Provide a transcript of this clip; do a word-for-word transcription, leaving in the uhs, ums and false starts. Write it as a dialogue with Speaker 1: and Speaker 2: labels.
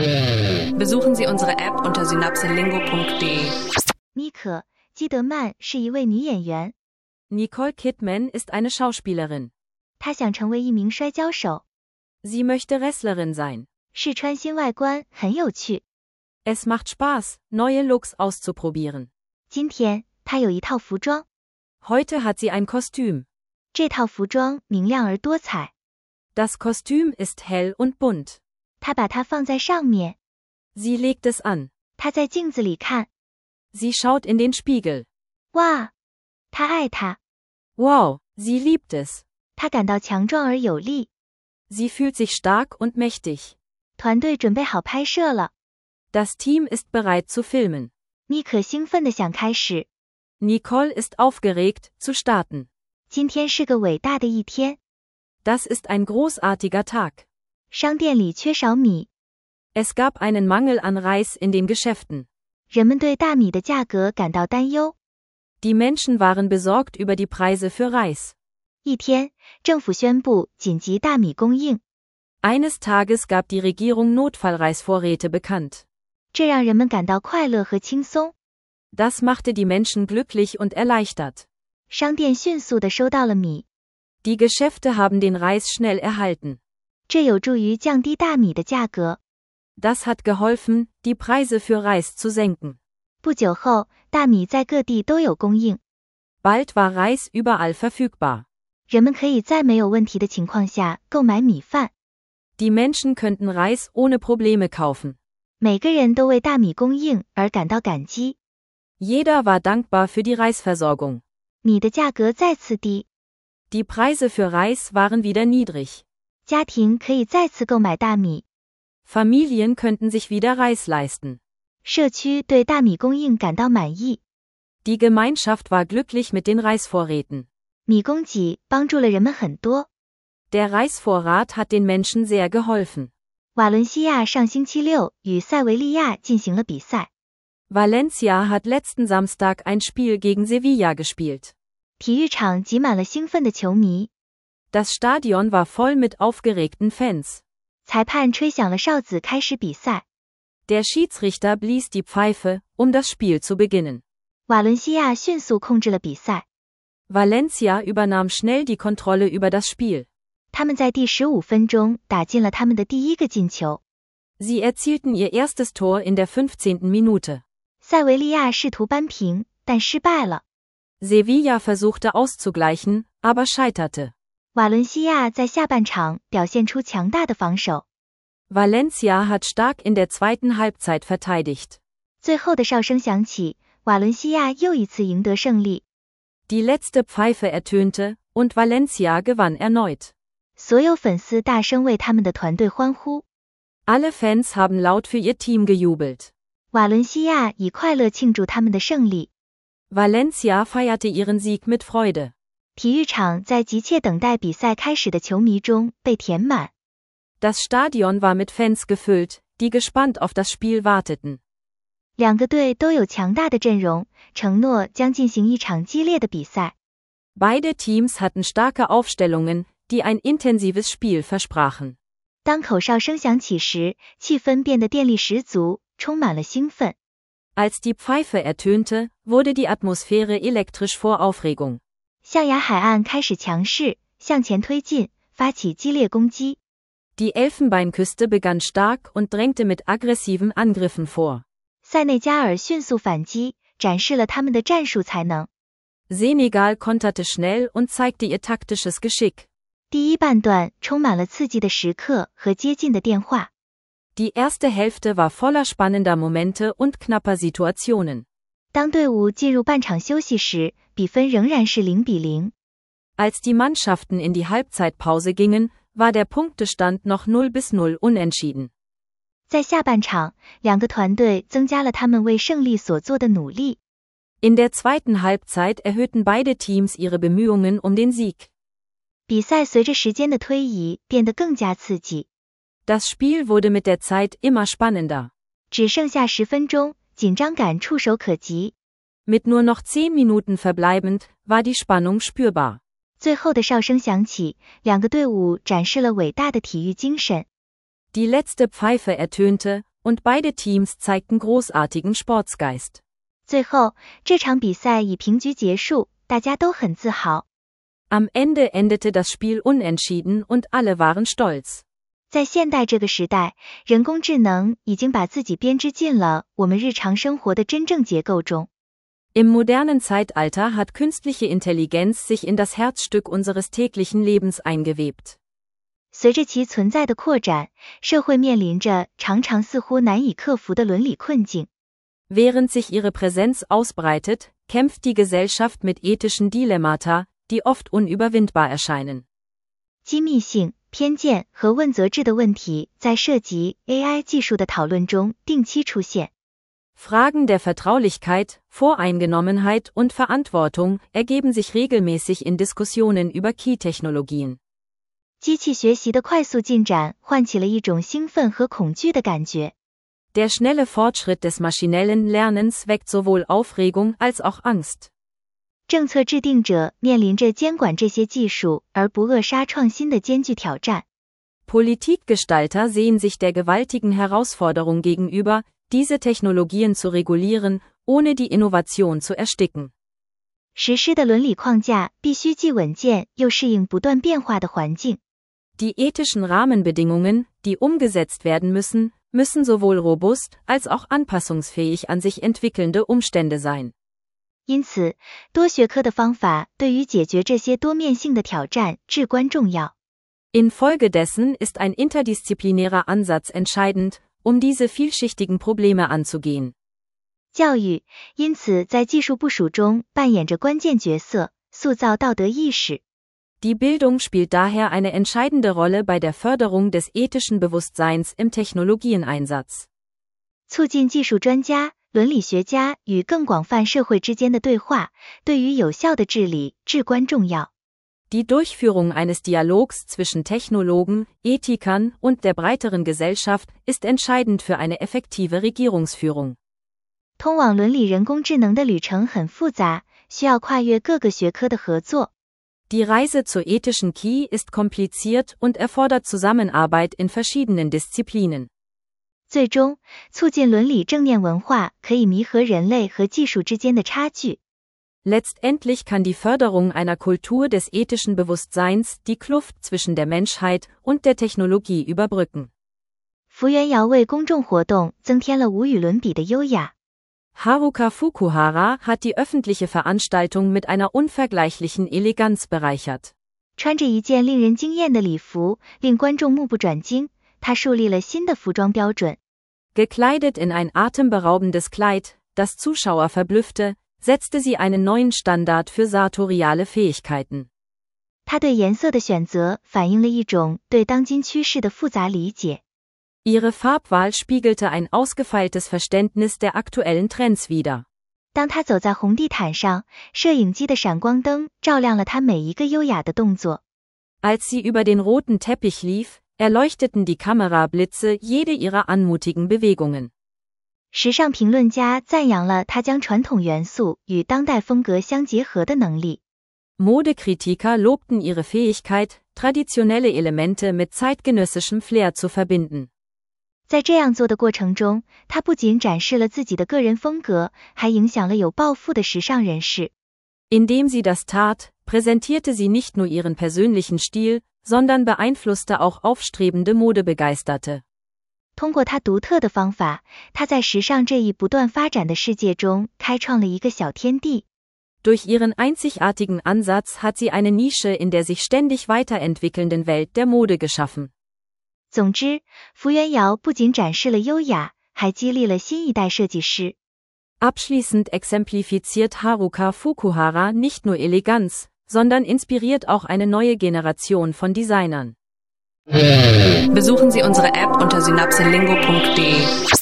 Speaker 1: Besuchen Sie unsere App unter synapselingo punkt de.
Speaker 2: 妮可·基德曼是一位女演员，
Speaker 3: Nicole Kidman ist eine Schauspielerin.
Speaker 2: 她想成为一名摔跤手，
Speaker 3: Sie möchte Wrestlerin sein.
Speaker 2: 试穿新外观很有趣。
Speaker 3: Es macht Spaß, neue Looks auszuprobieren.
Speaker 2: 今天，她有一套服装，
Speaker 3: Heute hat sie ein Kostüm.
Speaker 2: 这套服装明亮而多彩，
Speaker 3: Das Kostüm ist hell und bunt.
Speaker 2: 她把它放在上面，
Speaker 3: Sie legt es an.
Speaker 2: 她在镜子里看，
Speaker 3: Sie schaut in den Spiegel.
Speaker 2: 哇，她爱它，
Speaker 3: Wow, sie liebt es.
Speaker 2: 她感到强壮而有力。
Speaker 3: Sie fühlt sich stark und mächtig.
Speaker 2: 团队准备好拍摄了，
Speaker 3: Das Team ist bereit zu filmen.
Speaker 2: 妮可兴奋地想开始。
Speaker 3: Nicole ist aufgeregt, zu starten.
Speaker 2: 今天是个伟大的一天，
Speaker 3: Das ist ein großartiger Tag.
Speaker 2: 商店里缺少米，
Speaker 3: Es gab einen Mangel an Reis in den Geschäften.
Speaker 2: 人们对大米的价格感到担忧。
Speaker 3: Die Menschen waren besorgt über die Preise für Reis.
Speaker 2: 一天，政府宣布紧急大米供应，
Speaker 3: Eines Tages gab die Regierung Notfallreisvorräte bekannt.
Speaker 2: 这让人们感到快乐和轻松。
Speaker 3: Das machte die Menschen glücklich und erleichtert.
Speaker 2: 商店迅速地收到了米，
Speaker 3: Die Geschäfte haben den Reis schnell erhalten.
Speaker 2: 这有助于降低大米的价格。
Speaker 3: Das hat geholfen, die Preise für Reis zu senken.
Speaker 2: 不久后，大米在各地都有供应，
Speaker 3: Bald war Reis überall verfügbar.
Speaker 2: 人们可以在没有问题的情况下购买米饭。
Speaker 3: Die Menschen könnten Reis ohne Probleme kaufen.
Speaker 2: 每个人都为大米供应而感到感激。
Speaker 3: Jeder war dankbar für die Reisversorgung.
Speaker 2: 米的价格再次低，
Speaker 3: Die Preise für Reis waren wieder niedrig.
Speaker 2: 家庭可以再次购买大米，
Speaker 3: Familien könnten sich wieder Reis leisten.
Speaker 2: 社区对大米供应感到满意。
Speaker 3: Die Gemeinschaft war glücklich mit den Reisvorräten.
Speaker 2: 米供给帮助了人们很多。
Speaker 3: Der Reisvorrat hat den Menschen sehr geholfen.
Speaker 2: 瓦伦西亚上星期六与塞维利亚进行了比赛，
Speaker 3: Valencia hat letzten Samstag ein Spiel gegen Sevilla gespielt.
Speaker 2: 体育场挤满了兴奋的球迷，
Speaker 3: Das Stadion war voll mit aufgeregten Fans.
Speaker 2: 裁判吹响了哨子开始比赛。
Speaker 3: Der Schiedsrichter blies die Pfeife, um das Spiel zu beginnen.
Speaker 2: 瓦伦西亚迅速控制了比赛，
Speaker 3: Valencia übernahm schnell die Kontrolle über das Spiel.
Speaker 2: 他们在第十五分钟打进了他们的第一个进球。
Speaker 3: Sie erzielten ihr erstes Tor in der fünfzehnten Minute.
Speaker 2: 塞维利亚试图扳平，但失败了。
Speaker 3: Sevilla versuchte auszugleichen, aber scheiterte.
Speaker 2: 瓦伦西亚在下半场表现出强大的防守，
Speaker 3: Valencia hat stark in der zweiten Halbzeit verteidigt.
Speaker 2: 最后的哨声响起，瓦伦西亚又一次赢得胜利。
Speaker 3: Die letzte Pfeife ertönte, und Valencia gewann erneut.
Speaker 2: 所有粉丝大声为他们的团队欢呼。
Speaker 3: Alle Fans haben laut für ihr Team gejubelt.
Speaker 2: 瓦伦西亚以快乐庆祝他们的胜利。
Speaker 3: Valencia feierte ihren Sieg mit Freude.
Speaker 2: 体育场在急切等待比赛开始的球迷中被填满。
Speaker 3: Das Stadion war mit Fans gefüllt, die gespannt auf das Spiel warteten.
Speaker 2: 两个队都有强大的阵容，承诺将进行一场激烈的比赛。
Speaker 3: Beide Teams hatten starke Aufstellungen, die ein intensives Spiel versprachen.
Speaker 2: 当口哨声响起时，气氛变得电力十足，充满了兴奋。
Speaker 3: Als die Pfeife ertönte, wurde die Atmosphäre elektrisch vor Aufregung.
Speaker 2: 象牙海岸开始强势，向前推进，发起激烈攻击。
Speaker 3: Die Elfenbeinküste begann stark und drängte mit aggressiven Angriffen vor.
Speaker 2: 塞内加尔迅速反击，展示了他们的战术才能。
Speaker 3: Senegal konterte schnell und zeigte ihr taktisches Geschick.
Speaker 2: 第一半段充满了刺激的时刻和接近的电话。
Speaker 3: Die erste Hälfte war voller spannender Momente und knapper Situationen.
Speaker 2: 当队伍进入半场休息时，比分仍然是零比零。
Speaker 3: Als die Mannschaften in die Halbzeitpause gingen, war der Punktestand noch null bis null unentschieden.
Speaker 2: 在下半场，两个团队增加了他们为胜利所做的努力。
Speaker 3: In der zweiten Halbzeit erhöhten beide Teams ihre Bemühungen um den Sieg.
Speaker 2: 比赛随着时间的推移变得更加刺激。
Speaker 3: Das Spiel wurde mit der Zeit immer spannender.
Speaker 2: 只剩下十分钟，紧张感触手可及。
Speaker 3: Mit nur noch zehn Minuten verbleibend, war die Spannung spürbar.
Speaker 2: 最后的哨声响起，两个队伍展示了伟大的体育精神。
Speaker 3: Die letzte Pfeife ertönte, und beide Teams zeigten großartigen Sportsgeist.
Speaker 2: 最后，这场比赛以平局结束，大家都很自豪。
Speaker 3: Am Ende endete das Spiel unentschieden und alle waren stolz.
Speaker 2: 在现代这个时代，人工智能已经把自己编织进了我们日常生活的真正结构中。
Speaker 3: Im modernen Zeitalter hat künstliche Intelligenz sich in das Herzstück unseres täglichen Lebens eingewebt.
Speaker 2: 随着其存在的扩展，社会面临着常常似乎难以克服的伦理困境。
Speaker 3: Während sich ihre Präsenz ausbreitet, kämpft die Gesellschaft mit ethischen Dilemmata, die oft unüberwindbar erscheinen.
Speaker 2: 机密性、偏见和问责制的问题在涉及 A I 技术的讨论中定期出现。
Speaker 3: Fragen der Vertraulichkeit, Voreingenommenheit und Verantwortung ergeben sich regelmäßig in Diskussionen über Key-Technologien.
Speaker 2: 机器学习的快速进展唤起了一种兴奋和恐惧的感觉。
Speaker 3: Der schnelle Fortschritt des maschinellen Lernens weckt sowohl Aufregung als auch Angst.
Speaker 2: 政策制定者面临着监管这些技术而不扼杀创新的艰巨挑战。
Speaker 3: Politikgestalter sehen sich der gewaltigen Herausforderung gegenüber, diese Technologien zu regulieren, ohne die Innovation zu ersticken.
Speaker 2: 实施的伦理框架必须既稳健又适应不断变化的环境。
Speaker 3: Die ethischen Rahmenbedingungen, die umgesetzt werden müssen, müssen sowohl robust als auch anpassungsfähig an sich entwickelnde Umstände sein.
Speaker 2: 因此，多学科的方法对于解决这些多面性的挑战至关重要。
Speaker 3: Infolgedessen ist ein interdisziplinärer Ansatz entscheidend, um diese vielschichtigen Probleme anzugehen.
Speaker 2: 教育，因此在技术部署中扮演着关键角色，塑造道德意识。
Speaker 3: Die Bildung spielt daher eine entscheidende Rolle bei der Förderung des ethischen Bewusstseins im Technologieneinsatz.
Speaker 2: 促进技术专家、伦理学家与更广泛社会之间的对话，对于有效的治理至关重要。
Speaker 3: Die Durchführung eines Dialogs zwischen Technologen, Ethikern und der breiteren Gesellschaft ist entscheidend für eine effektive Regierungsführung.
Speaker 2: 通往伦理人工智能的旅程很复杂，需要跨越各个学科的合作。
Speaker 3: Die Reise zur ethischen Key ist kompliziert und erfordert Zusammenarbeit in verschiedenen Disziplinen.
Speaker 2: 最终，促进伦理正念文化可以弥合人类和技术之间的差距。
Speaker 3: Letztendlich kann die Förderung einer Kultur des ethischen Bewusstseins die Kluft zwischen der Menschheit und der Technologie überbrücken.
Speaker 2: 福原遥为公众活动增添了无与伦比的优雅。
Speaker 3: Haruka Fukuhara hat die öffentliche Veranstaltung mit einer unvergleichlichen Eleganz bereichert.
Speaker 2: 穿着一件令人惊艳的礼服，令观众目不转睛，他树立了新的服装标准。
Speaker 3: Gekleidet in ein atemberaubendes Kleid, das Zuschauer verblüffte, setzte sie einen neuen Standard für sartoriale Fähigkeiten.
Speaker 2: 他对颜色的选择反映了一种对当今趋势的复杂理解。
Speaker 3: Ihre Farbwahl spiegelte ein ausgefeiltes Verständnis der aktuellen Trends wider.
Speaker 2: 当他走在红地毯上，摄影机的闪光灯照亮了他每一个优雅的动作。
Speaker 3: Als sie über den roten Teppich lief, erleuchteten die Kamerablitze jede ihrer anmutigen Bewegungen.
Speaker 2: 时尚评论家赞扬了他将传统元素与当代风格相结合的能力。
Speaker 3: Modekritiker lobten ihre Fähigkeit, traditionelle Elemente mit zeitgenössischem Flair zu verbinden.
Speaker 2: 在这样做的过程中，他不仅展示了自己的个人风格，还影响了有抱负的时尚人士。
Speaker 3: Indem sie das tat, präsentierte sie nicht nur ihren persönlichen Stil, sondern beeinflusste auch aufstrebende Modebegeisterte.
Speaker 2: 通过他独特的方法，他在时尚这一不断发展的世界中开创了一个小天地。
Speaker 3: Durch ihren einzigartigen Ansatz hat sie eine Nische in der sich ständig weiterentwickelnden Welt der Mode geschaffen.
Speaker 2: 总之，福原遥不仅展示了优雅，还激励了新一代设计师。
Speaker 3: Abschließend exemplifiziert Haruka Fukuhara nicht nur Eleganz, sondern inspiriert auch eine neue Generation von Designern.
Speaker 1: Besuchen Sie unsere App unter synapselingo punkt de.